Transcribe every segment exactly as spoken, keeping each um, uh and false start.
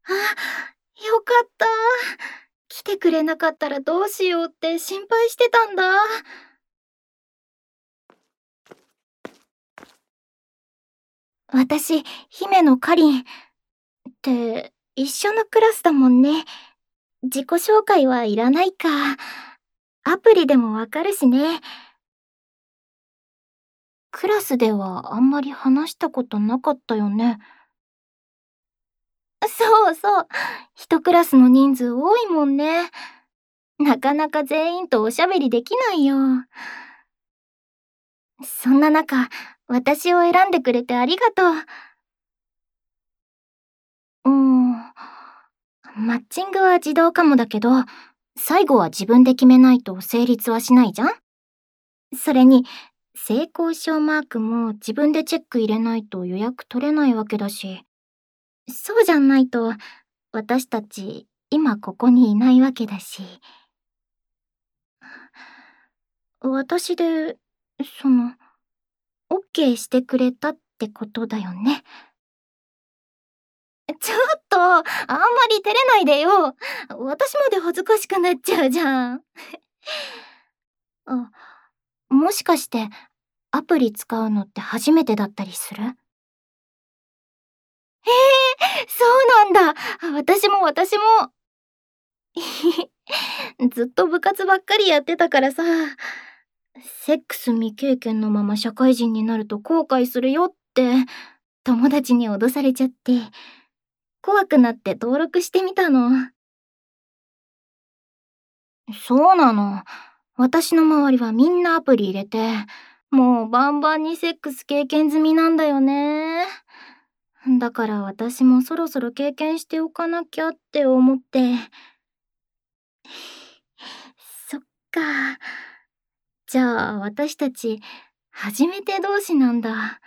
あ、よかった。来てくれなかったらどうしようって心配してたんだ。私、姫のかりん。って、一緒のクラスだもんね。自己紹介はいらないか。アプリでもわかるしね。クラスではあんまり話したことなかったよね。そうそう。一クラスの人数多いもんね。なかなか全員とおしゃべりできないよ。そんな中、私を選んでくれてありがとう。うーん。マッチングは自動かもだけど、最後は自分で決めないと成立はしないじゃん。それに、成功証マークも自分でチェック入れないと予約取れないわけだし。そうじゃないと、私たち今ここにいないわけだし。私で、その、オッケーしてくれたってことだよね。ちょっと、あんまり照れないでよ。私まで恥ずかしくなっちゃうじゃん。あ、もしかして、アプリ使うのって初めてだったりする？へえ、そうなんだ。私も私も。ずっと部活ばっかりやってたからさ。セックス未経験のまま社会人になると後悔するよって友達に脅されちゃって、怖くなって登録してみたの。そうなの。私の周りはみんなアプリ入れて、もうバンバンにセックス経験済みなんだよね。だから私もそろそろ経験しておかなきゃって思って。そっか。じゃあ私たち初めて同士なんだ。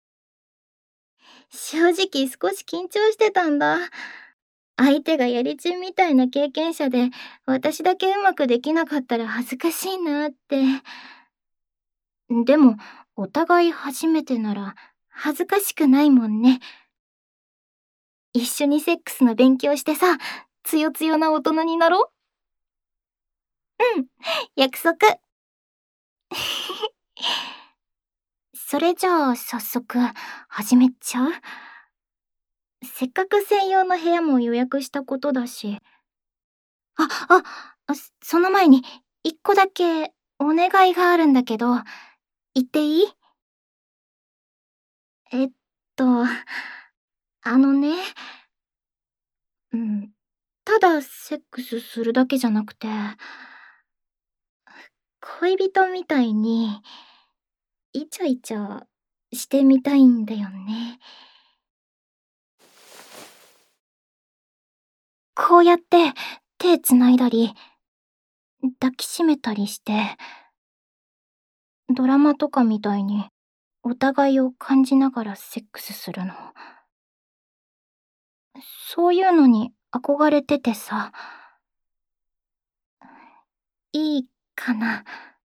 正直少し緊張してたんだ。相手がやりちんみたいな経験者で、私だけうまくできなかったら恥ずかしいなって。でも、お互い初めてなら恥ずかしくないもんね。一緒にセックスの勉強してさ、つよつよな大人になろう。うん、約束。それじゃあ早速始めちゃう？せっかく専用の部屋も予約したことだし。あ、あ、あ、そその前に一個だけお願いがあるんだけど、言っていい？えっと、あのね、うん、ただセックスするだけじゃなくて、恋人みたいにイチャイチャしてみたいんだよね。こうやって手繋いだり、抱きしめたりして、ドラマとかみたいにお互いを感じながらセックスするの。そういうのに憧れててさ。いいかな？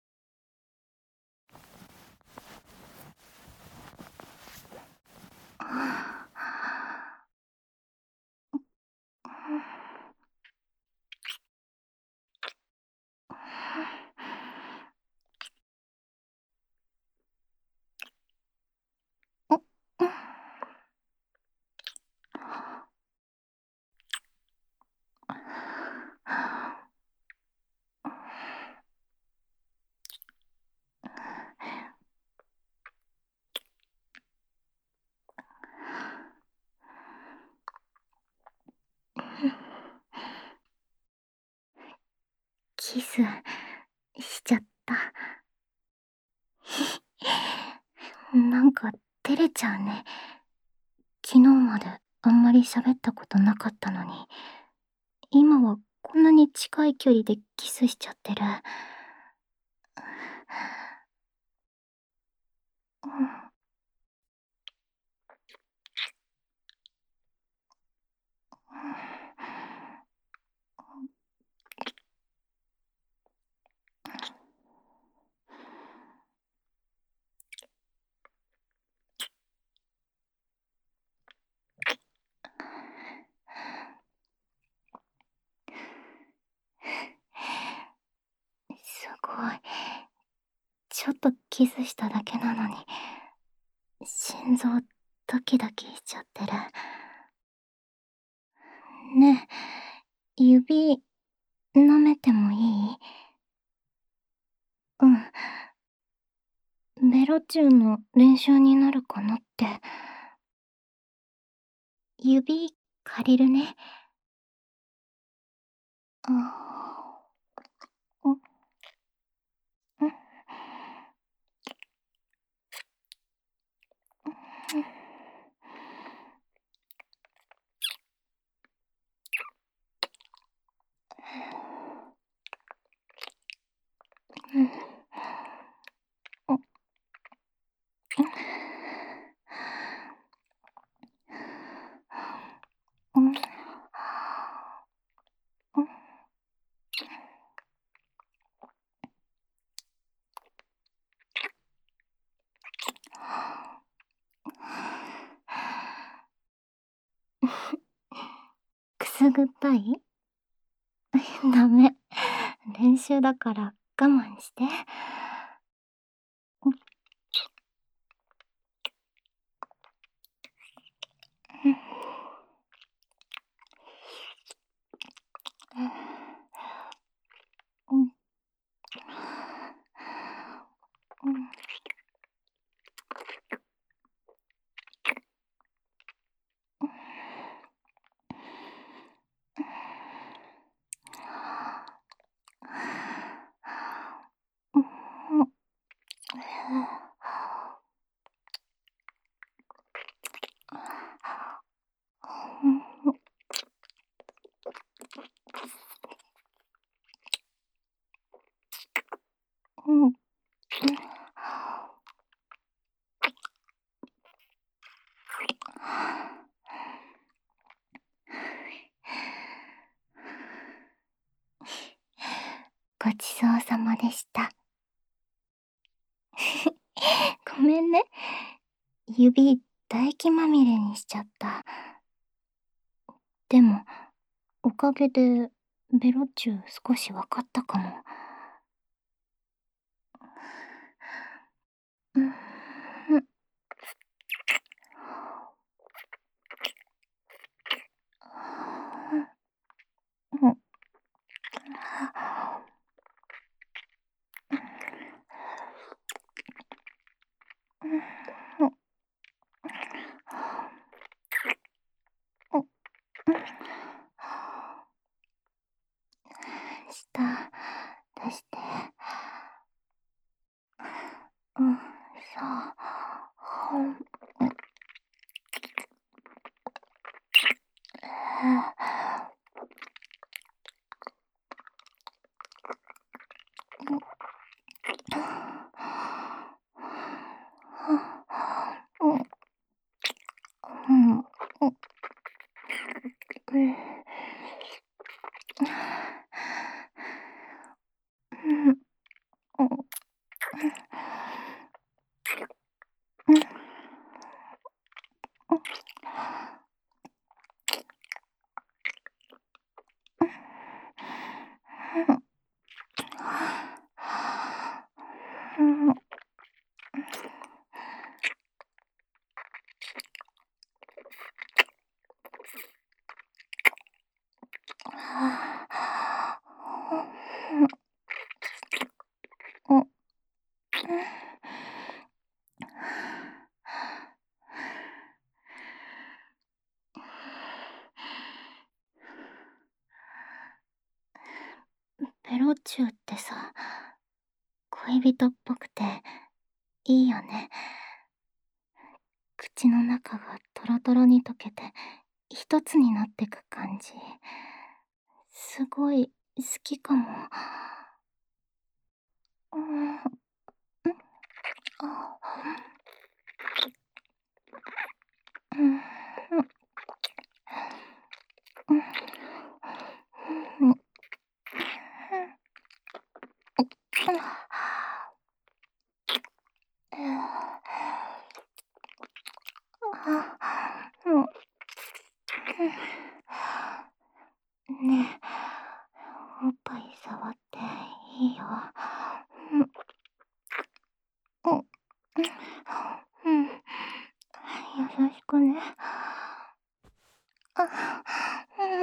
キスしちゃった。なんか照れちゃうね。昨日まであんまり喋ったことなかったのに、今はこんなに近い距離でキスしちゃってる。うん。 ちょっとキスしただけなのに、心臓ドキドキしちゃってる。ねえ、指舐めてもいい？うん。ベロチューの練習になるかなって。指借りるね。ああ。うん。うん。うん。うん。お。うん。うん。うん。くすぐったい？ダメ。練習だから我慢して。うん。うん。うん。うん。うん。うん。ごちそうさまでした。ごめんね。指唾液まみれにしちゃった。でも、おかげでベロチュー少しわかったかも。うん。うん。舌出して。うん、そう。うん。うん。うん。ベロチューってさ、恋人っぽくていいよね。口の中がトロトロに溶けて一つになってく感じ。すごい好きかも。うん。うん。あ。うん。うん。うん。ねえ、おっぱい触っていいよ。 あ、うん。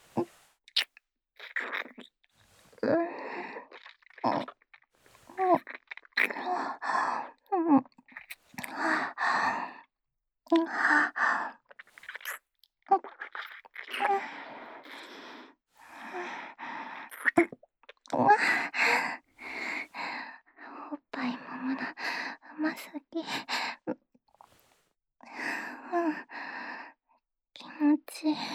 うん。うん。おっぱい揉むの甘すぎ。うん。気持ちいい。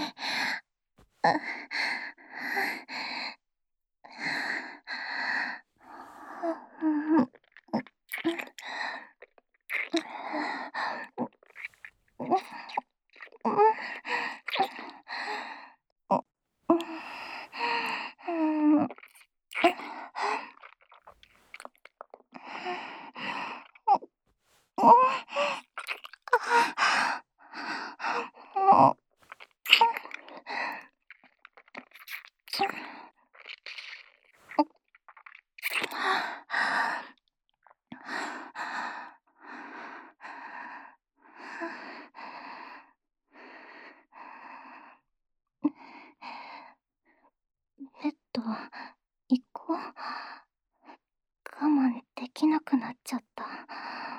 ベッド行こう。我慢できなくなっちゃった。